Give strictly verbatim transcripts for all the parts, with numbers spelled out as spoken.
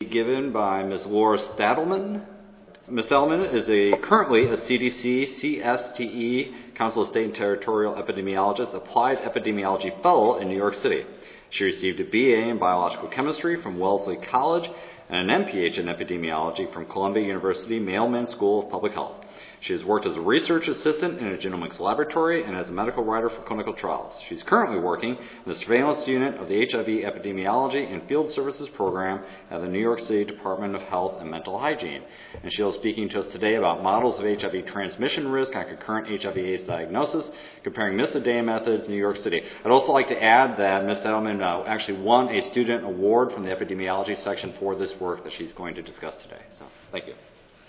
Given by Miz Laura Stadelman. Miz Stadelman is a currently a C D C C S T E Council of State and Territorial Epidemiologist Applied Epidemiology Fellow in New York City. She received a B A in Biological Chemistry from Wellesley College and an M P H in Epidemiology from Columbia University Mailman School of Public Health. She has worked as a research assistant in a genomics laboratory and as a medical writer for clinical trials. She's currently working in the surveillance unit of the H I V Epidemiology and Field Services Program at the New York City Department of Health and Mental Hygiene. And she'll be speaking to us today about models of H I V transmission risk on concurrent H I V AIDS diagnosis, comparing MISODEA methods in New York City. I'd also like to add that Miz Edelman uh, actually won a student award from the epidemiology section for this work that she's going to discuss today. So, thank you.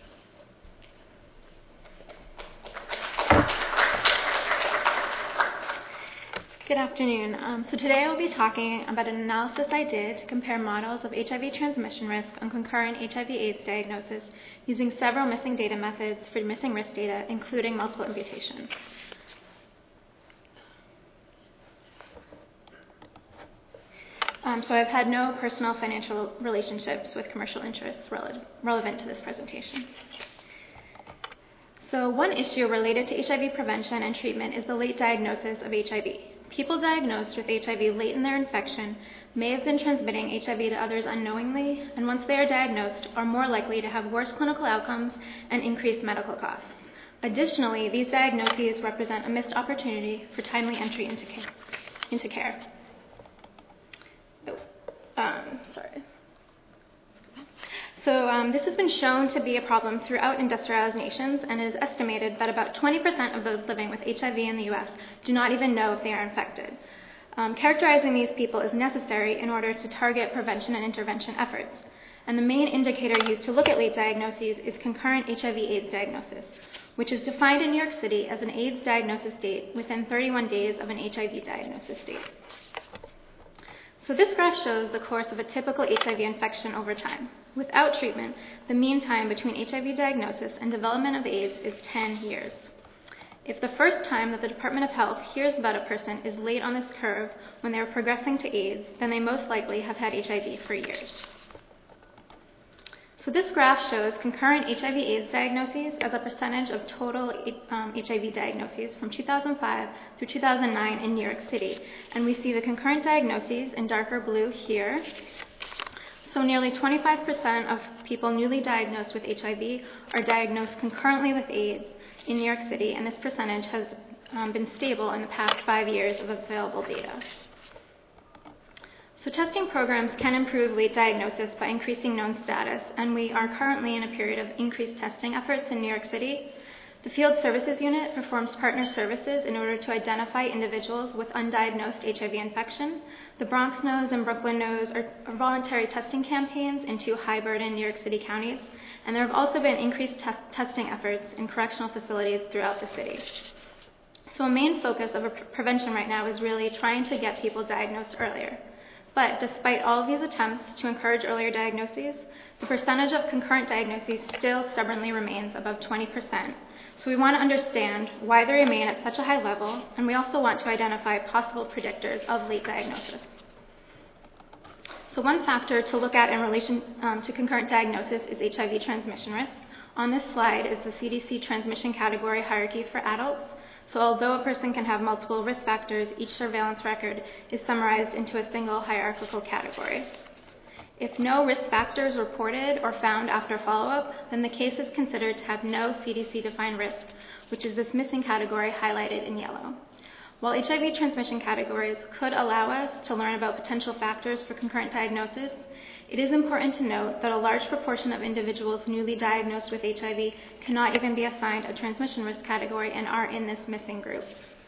Good afternoon. Um, so today I will be talking about an analysis I did to compare models of H I V transmission risk on concurrent H I V AIDS diagnosis using several missing data methods for missing risk data, including multiple imputation. Um, so I've had no personal financial relationships with commercial interests rele- relevant to this presentation. So one issue related to H I V prevention and treatment is the late diagnosis of H I V. People diagnosed with H I V late in their infection may have been transmitting H I V to others unknowingly, and once they are diagnosed, are more likely to have worse clinical outcomes and increased medical costs. Additionally, these diagnoses represent a missed opportunity for timely entry into care. Into care. Oh, um, sorry. So um, this has been shown to be a problem throughout industrialized nations, and it is estimated that about twenty percent of those living with H I V in the U S do not even know if they are infected. Um, characterizing these people is necessary in order to target prevention and intervention efforts. And the main indicator used to look at late diagnoses is concurrent H I V AIDS diagnosis, which is defined in New York City as an AIDS diagnosis date within thirty-one days of an H I V diagnosis date. So this graph shows the course of a typical H I V infection over time. Without treatment, the mean time between H I V diagnosis and development of AIDS is ten years. If the first time that the Department of Health hears about a person is late on this curve when they are progressing to AIDS, then they most likely have had H I V for years. So this graph shows concurrent H I V AIDS diagnoses as a percentage of total um, H I V diagnoses from two thousand five through two thousand nine in New York City. And we see the concurrent diagnoses in darker blue here. So nearly twenty-five percent of people newly diagnosed with H I V are diagnosed concurrently with AIDS in New York City, and this percentage has um, been stable in the past five years of available data. So testing programs can improve late diagnosis by increasing known status, and we are currently in a period of increased testing efforts in New York City. The Field Services Unit performs partner services in order to identify individuals with undiagnosed H I V infection. The Bronx Knows and Brooklyn Knows are, are voluntary testing campaigns in two high-burden New York City counties, and there have also been increased te- testing efforts in correctional facilities throughout the city. So a main focus of pre- prevention right now is really trying to get people diagnosed earlier. But despite all of these attempts to encourage earlier diagnoses, the percentage of concurrent diagnoses still stubbornly remains above twenty percent. So we want to understand why they remain at such a high level, and we also want to identify possible predictors of late diagnosis. So one factor to look at in relation um, to concurrent diagnosis is H I V transmission risk. On this slide is the C D C transmission category hierarchy for adults. So although a person can have multiple risk factors, each surveillance record is summarized into a single hierarchical category. If no risk factors reported or found after follow-up, then the case is considered to have no C D C-defined risk, which is this missing category highlighted in yellow. While H I V transmission categories could allow us to learn about potential factors for concurrent diagnosis, it is important to note that a large proportion of individuals newly diagnosed with H I V cannot even be assigned a transmission risk category and are in this missing group.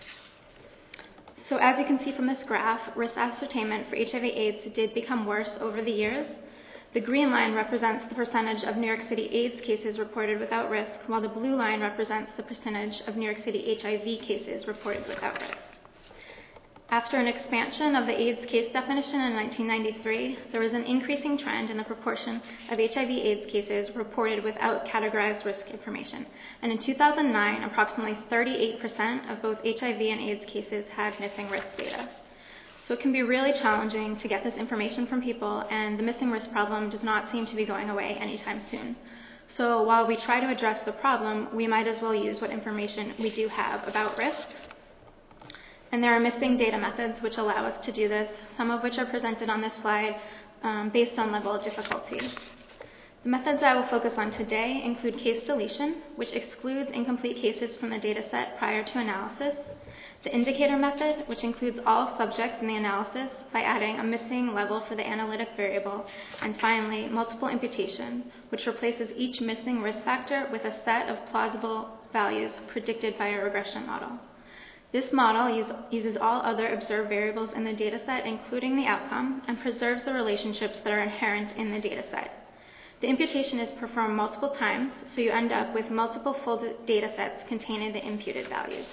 So as you can see from this graph, risk ascertainment for H I V AIDS did become worse over the years. The green line represents the percentage of New York City AIDS cases reported without risk, while the blue line represents the percentage of New York City H I V cases reported without risk. After an expansion of the AIDS case definition in nineteen ninety-three, there was an increasing trend in the proportion of H I V AIDS cases reported without categorized risk information. And in two thousand nine, approximately thirty-eight percent of both H I V and AIDS cases had missing risk data. So it can be really challenging to get this information from people, and the missing risk problem does not seem to be going away anytime soon. So while we try to address the problem, we might as well use what information we do have about risk. And there are missing data methods which allow us to do this, some of which are presented on this slide um, based on level of difficulty. The methods I will focus on today include case deletion, which excludes incomplete cases from the data set prior to analysis, the indicator method, which includes all subjects in the analysis by adding a missing level for the analytic variable, and finally, multiple imputation, which replaces each missing risk factor with a set of plausible values predicted by a regression model. This model use, uses all other observed variables in the data set, including the outcome, and preserves the relationships that are inherent in the data set. The imputation is performed multiple times, so you end up with multiple full data sets containing the imputed values.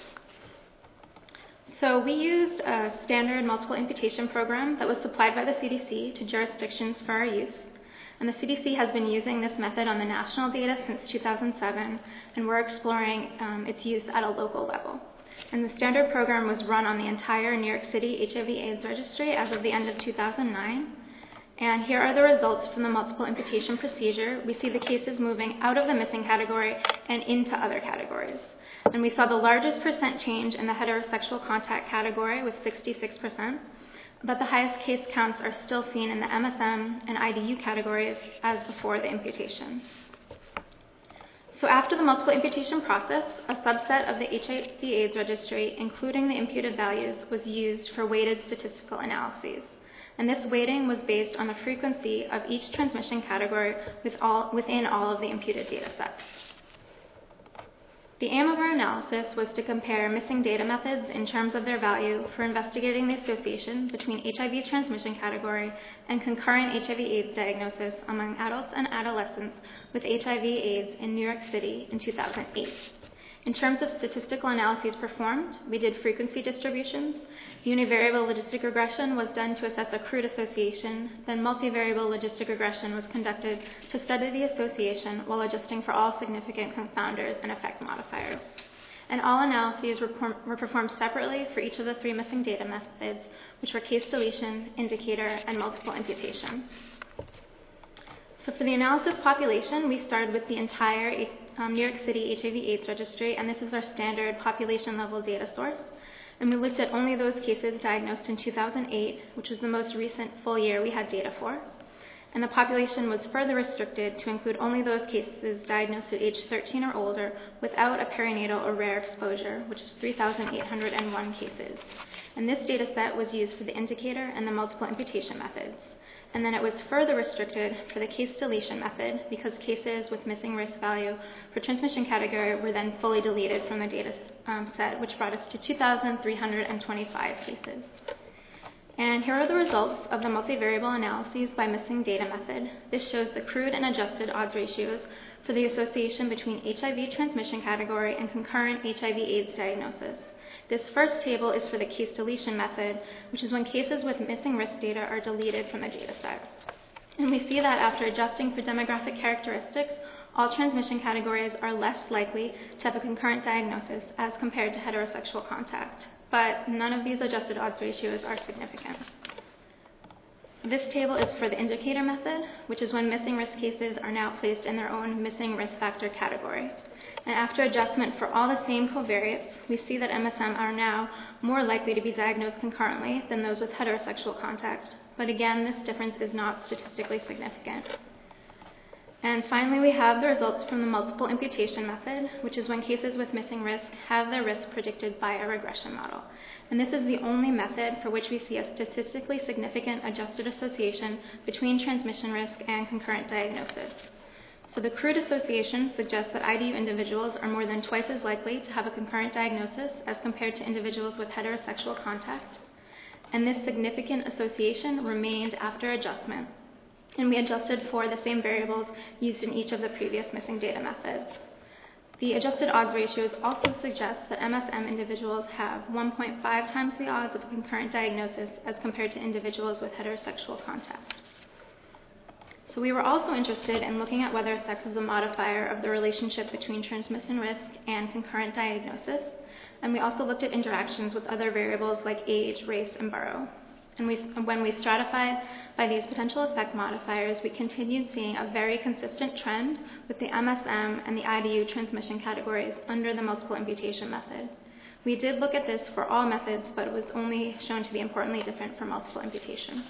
So we used a standard multiple imputation program that was supplied by the C D C to jurisdictions for our use. And the C D C has been using this method on the national data since two thousand seven, and we're exploring um, its use at a local level. And the standard program was run on the entire New York City H I V AIDS registry as of the end of two thousand nine. And here are the results from the multiple imputation procedure. We see the cases moving out of the missing category and into other categories. And we saw the largest percent change in the heterosexual contact category with sixty-six percent, but the highest case counts are still seen in the M S M and I D U categories as before the imputation. So after the multiple imputation process, a subset of the H I V AIDS registry, including the imputed values, was used for weighted statistical analyses. And this weighting was based on the frequency of each transmission category with all, within all of the imputed data sets. The aim of our analysis was to compare missing data methods in terms of their value for investigating the association between H I V transmission category and concurrent H I V AIDS diagnosis among adults and adolescents with H I V AIDS in New York City in two thousand eight. In terms of statistical analyses performed, we did frequency distributions. Univariable logistic regression was done to assess accrued association. Then multivariable logistic regression was conducted to study the association while adjusting for all significant confounders and effect modifiers. And all analyses were, were performed separately for each of the three missing data methods, which were case deletion, indicator, and multiple imputation. So for the analysis population, we started with the entire um, New York City H I V AIDS registry, and this is our standard population level data source. And we looked at only those cases diagnosed in two thousand eight, which was the most recent full year we had data for. And the population was further restricted to include only those cases diagnosed at age thirteen or older without a perinatal or rare exposure, which was three thousand eight hundred one cases. And this data set was used for the indicator and the multiple imputation methods. And then it was further restricted for the case deletion method because cases with missing risk value for transmission category were then fully deleted from the data um, set, which brought us to two thousand three hundred twenty-five cases. And here are the results of the multivariable analyses by missing data method. This shows the crude and adjusted odds ratios for the association between H I V transmission category and concurrent H I V AIDS diagnosis. This first table is for the case deletion method, which is when cases with missing risk data are deleted from the data set. And we see that after adjusting for demographic characteristics, all transmission categories are less likely to have a concurrent diagnosis as compared to heterosexual contact. But none of these adjusted odds ratios are significant. This table is for the indicator method, which is when missing risk cases are now placed in their own missing risk factor category. And after adjustment for all the same covariates, we see that M S M are now more likely to be diagnosed concurrently than those with heterosexual contact. But again, this difference is not statistically significant. And finally, we have the results from the multiple imputation method, which is when cases with missing risk have their risk predicted by a regression model. And this is the only method for which we see a statistically significant adjusted association between transmission risk and concurrent diagnosis. So the crude association suggests that I D U individuals are more than twice as likely to have a concurrent diagnosis as compared to individuals with heterosexual contact. And this significant association remained after adjustment. And we adjusted for the same variables used in each of the previous missing data methods. The adjusted odds ratios also suggest that M S M individuals have one point five times the odds of a concurrent diagnosis as compared to individuals with heterosexual contact. So we were also interested in looking at whether sex is a modifier of the relationship between transmission risk and concurrent diagnosis, and we also looked at interactions with other variables like age, race, and borough. And we, when we stratified by these potential effect modifiers, we continued seeing a very consistent trend with the M S M and the I D U transmission categories under the multiple imputation method. We did look at this for all methods, but it was only shown to be importantly different for multiple imputation.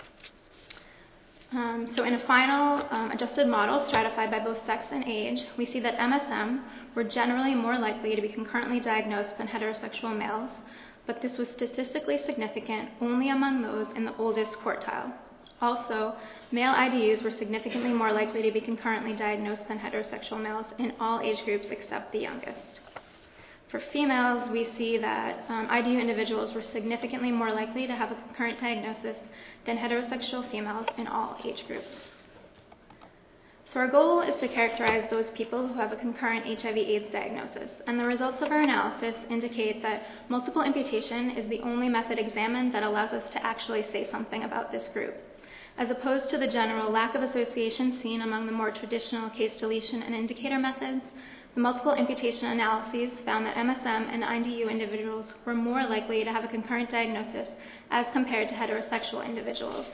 Um, so in a final um, adjusted model stratified by both sex and age, we see that M S M were generally more likely to be concurrently diagnosed than heterosexual males, but this was statistically significant only among those in the oldest quartile. Also, male I D Us were significantly more likely to be concurrently diagnosed than heterosexual males in all age groups except the youngest. For females, we see that um, I D U individuals were significantly more likely to have a concurrent diagnosis than heterosexual females in all age groups. So our goal is to characterize those people who have a concurrent H I V AIDS diagnosis, and the results of our analysis indicate that multiple imputation is the only method examined that allows us to actually say something about this group. As opposed to the general lack of association seen among the more traditional case deletion and indicator methods, the multiple imputation analyses found that M S M and I D U individuals were more likely to have a concurrent diagnosis as compared to heterosexual individuals.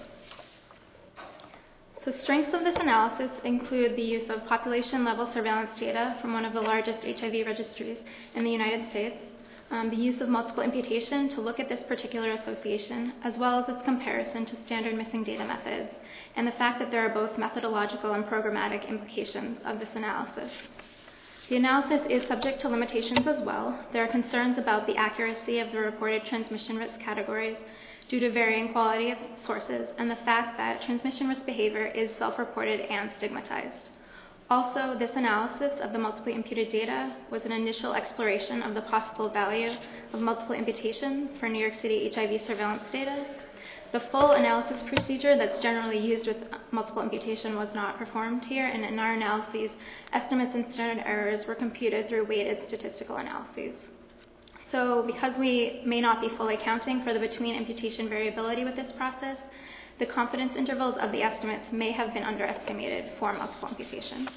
So strengths of this analysis include the use of population-level surveillance data from one of the largest H I V registries in the United States, um, the use of multiple imputation to look at this particular association, as well as its comparison to standard missing data methods, and the fact that there are both methodological and programmatic implications of this analysis. The analysis is subject to limitations as well. There are concerns about the accuracy of the reported transmission risk categories due to varying quality of sources and the fact that transmission risk behavior is self-reported and stigmatized. Also, this analysis of the multiply imputed data was an initial exploration of the possible value of multiple imputation for New York City H I V surveillance data. The full analysis procedure that's generally used with multiple imputation was not performed here, and in our analyses, estimates and standard errors were computed through weighted statistical analyses. So because we may not be fully accounting for the between imputation variability with this process, the confidence intervals of the estimates may have been underestimated for multiple imputation.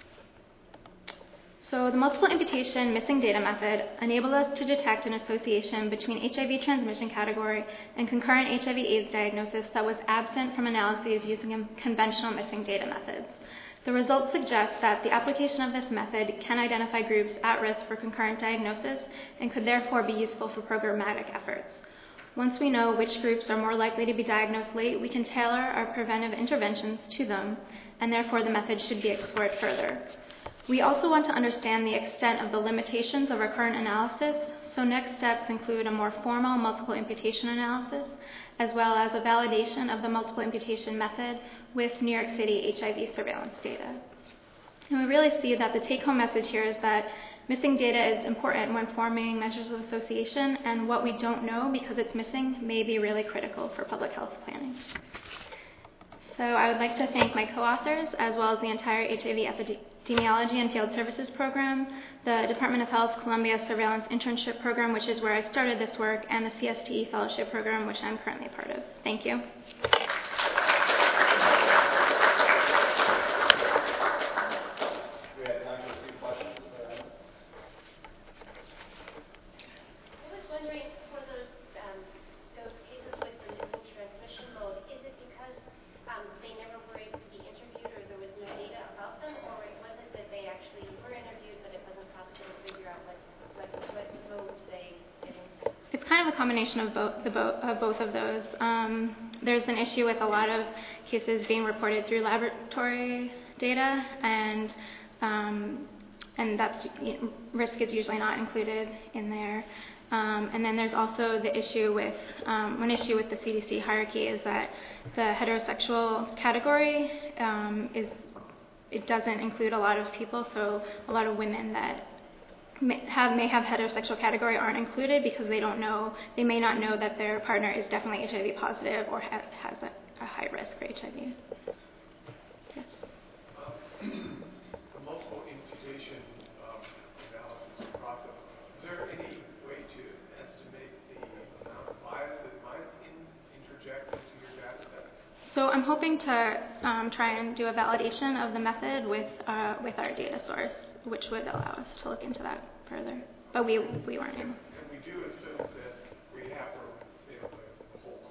So the multiple imputation missing data method enabled us to detect an association between H I V transmission category and concurrent H I V AIDS diagnosis that was absent from analyses using conventional missing data methods. The results suggest that the application of this method can identify groups at risk for concurrent diagnosis and could therefore be useful for programmatic efforts. Once we know which groups are more likely to be diagnosed late, we can tailor our preventive interventions to them, and therefore the method should be explored further. We also want to understand the extent of the limitations of our current analysis, so next steps include a more formal multiple imputation analysis, as well as a validation of the multiple imputation method with New York City H I V surveillance data. And we really see that the take-home message here is that missing data is important when forming measures of association, and what we don't know because it's missing may be really critical for public health planning. So I would like to thank my co-authors, as well as the entire H I V epidemiology and field services program, the Department of Health Columbia Surveillance Internship Program, which is where I started this work, and the C S T E Fellowship Program, which I'm currently a part of. Thank you. Combination of both, the bo- of both of those. Um, there's an issue with a lot of cases being reported through laboratory data, and um, and that's you know, risk is usually not included in there. Um, and then there's also the issue with um, one issue with the C D C hierarchy is that the heterosexual category um, is it doesn't include a lot of people, so a lot of women that May have, may have heterosexual category aren't included because they don't know, they may not know that their partner is definitely H I V positive or ha- has a, a high risk for H I V. Yes. Um, the multiple imputation um, analysis process, is there any way to estimate the amount of bias that might in, interject into your data set? So I'm hoping to um, try and do a validation of the method with uh, with our data source, which would allow us to look into that further. But we we weren't able. And we do assume that we have, you know, the whole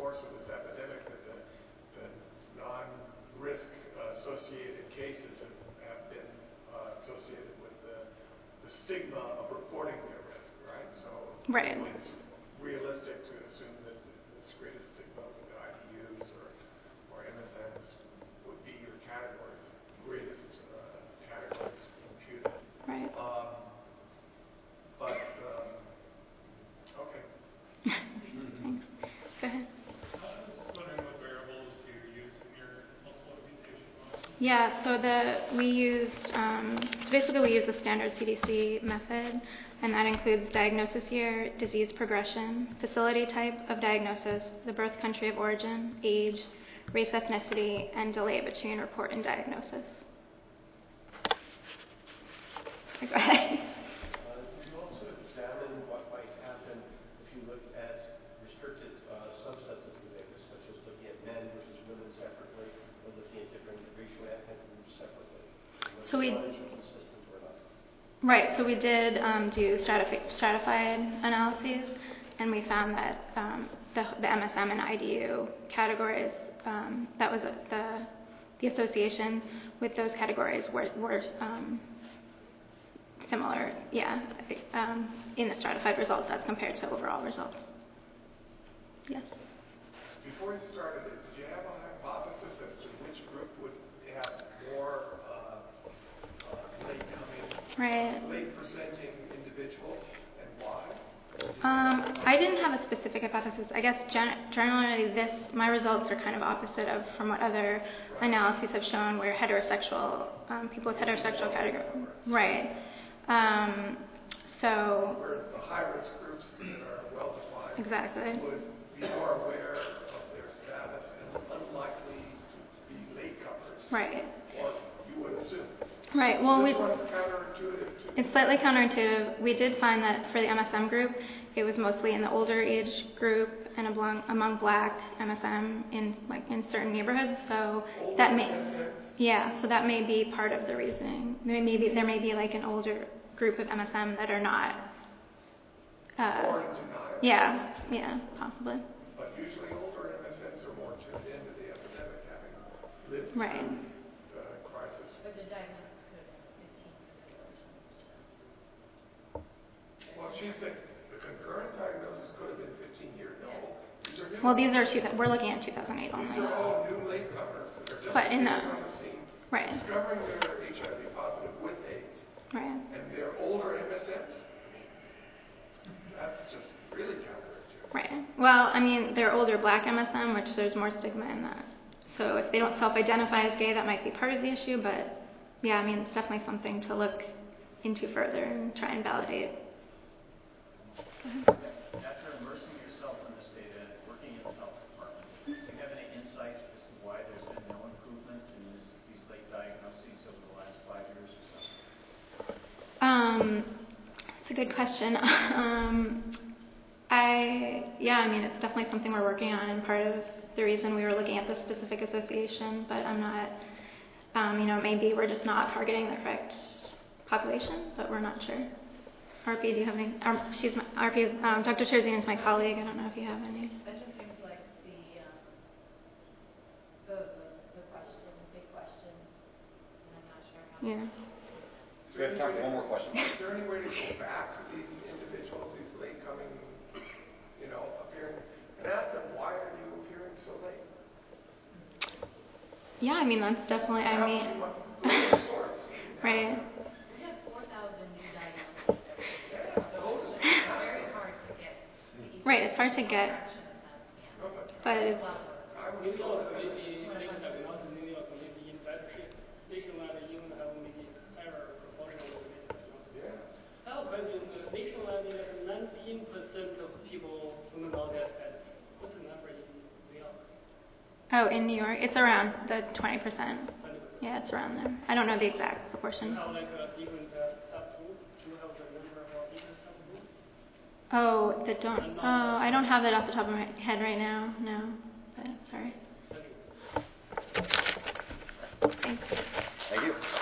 course of this epidemic that the, the non-risk uh, associated cases have, have been uh, associated with the, the stigma of reporting their risk, right? So right. it's realistic to assume that this greatest stigma with I D Us or, or M S Ms would be your categories, greatest uh, categories imputed. Right. Um, but, um, okay. Thanks. Go ahead. I was wondering what variables you used in your multiple imputation model. Yeah, so the we used, um, so basically we used the standard C D C method, and that includes diagnosis year, disease progression, facility type of diagnosis, the birth country of origin, age, race, ethnicity, and delay between report and diagnosis. Okay, go ahead. Uh, did you also examine what might happen if you look at restricted uh, subsets of behavior, such as looking at men versus women separately, or looking at different racial ethnic groups separately? So we, consistent or not? right, so we did um, do stratifi- stratified analyses, and we found that um, the, the M S M and I D U categories, um, that was a, the the association with those categories were, were um, similar, yeah, um, in the stratified results as compared to overall results. Yes. Before you started it, did you have a hypothesis as to which group would have more uh, uh, late coming, Right. late presenting individuals, and why? Um, I didn't have a specific hypothesis. I guess gen- generally this, my results are kind of opposite of from what other analyses have shown, where heterosexual, um, people with heterosexual category, right. Um, so, Whereas the high-risk groups that are well-defined exactly. would be more aware of their status and unlikely to be latecomers. Right. Or you would assume. Right. Well, this we. one's counterintuitive to. It's slightly counterintuitive. We did find that for the M S M group, it was mostly in the older age group and among, among Black M S M in like in certain neighborhoods. So Older that may, M S Ms? yeah. So that may be part of the reasoning. There may be there may be like an older group of M S M that are not. Uh, Or in denial. yeah. Yeah. Possibly. But usually older M S Ms are more tuned into the epidemic, having lived Right. through the crisis. But the diagnosis could have been fifteen years ago. Well, she's saying the concurrent diagnosis could have been fifteen years old. These are new. Well, these are two. We're looking at two thousand eight These only. are all new latecomers that are just But in appearing the- on the scene, Right. discovering they're H I V positive with AIDS, Right. and they're older M S Ms. That's just really counterintuitive. Right. Well, I mean, they're older Black M S M, which there's more stigma in that. So if they don't self-identify as gay, that might be part of the issue. But yeah, I mean, it's definitely something to look into further and try and validate. After immersing yourself in this data and working in the health department, do you have any insights as to why there's been no improvement in this, these late diagnoses over the last five years or so? Um, it's a good question. um, I, yeah, I mean, it's definitely something we're working on, and part of the reason we were looking at this specific association, but I'm not, um, you know, maybe we're just not targeting the correct population, but we're not sure. R P, do you have any? Um, she's my, R P, um, Doctor Cherzine is my colleague. I don't know if you have any. That just seems like the, um, the, the, the question, the big question, and I'm not sure how. Yeah. So we have time for one more question. Is there any way to go back to these individuals, these late coming, you know, appearing, and ask them, why are you appearing so late? Yeah, I mean, that's definitely, I mean, right. We have four thousand new diagnoses every year, so it's very hard to get. the Right, it's hard to get, fraction of that, yeah. but it's, Maybe also maybe late diagnosis, maybe also maybe in better shape. Nationwide, even have maybe higher proportion of late diagnosis. Yeah. I have a question. Uh, nationwide, we have nineteen percent of people who know their status. What's the number in New York? oh, in New York, it's around the twenty percent. twenty percent. Yeah, it's around there. I don't know the exact Do proportion. you have like a different uh, subgroup? Do you have the number for different subgroup? Oh, that don't, oh, I don't have that off the top of my head right now, no, but sorry. Thank you. Thanks. Thank you.